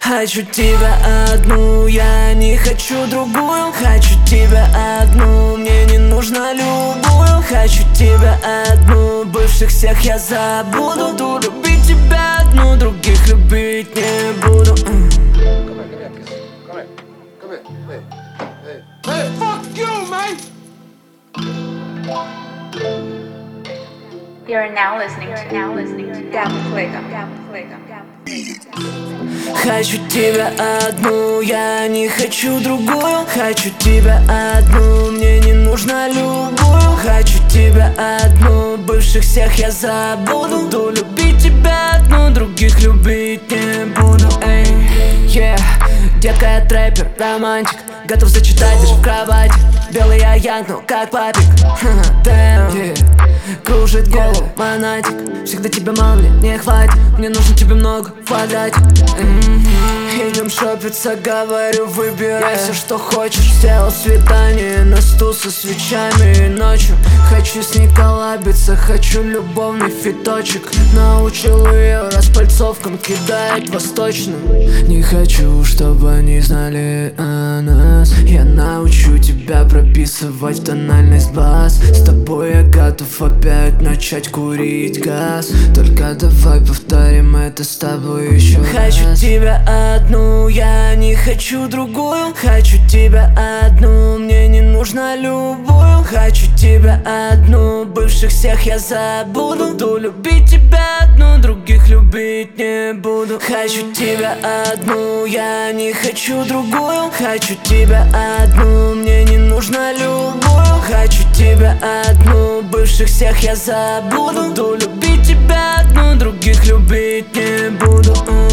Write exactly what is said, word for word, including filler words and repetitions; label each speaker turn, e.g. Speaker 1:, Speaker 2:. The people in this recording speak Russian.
Speaker 1: Хочу тебя одну, я не хочу другую. Хочу тебя одну, мне не нужно любую. Хочу тебя одну, бывших всех я забуду. Буду любить тебя одну, других любить не буду.
Speaker 2: You're now listening to now listening to Double Flicker. Double Flicker.
Speaker 1: Хочу тебя одну, я не хочу другую. Хочу тебя одну, мне не нужно любую. Хочу тебя одну, бывших всех я забуду. Буду любить тебя одну, других любить не буду. Эй, yeah. Детка, я трэпер, романтик, готов зачитать даже в кровати. Белый я янг, как папик. Damn, yeah. Кружит голову монатик. Всегда тебя мало, мне не хватит. Мне нужно тебе много в квадрате. mm-hmm. Идем шопиться, говорю, выбирай все, что хочешь. Сделал свидание на стул со свечами и ночью. Хочу с ней коллабиться, хочу любовный фиточек. Научил ее распальцовкам кидать восточным. Не хочу, чтобы они знали о нас. Я научу тебя прописывать тональность бас. С тобой я готов опять начать курить газ. Только давай повторим это с тобой еще раз. Хочу тебя одну, я не хочу другую. Хочу тебя одну, мне не нужно любую. Хочу тебя одну, бывших всех я забуду. Буду любить тебя одну, других любить не буду. Хочу тебя одну, я не хочу другую. Хочу тебя одну, мне не нужно любую. Хочу тебя одну, бывших всех я забуду. Буду любить тебя одну, других любить не буду.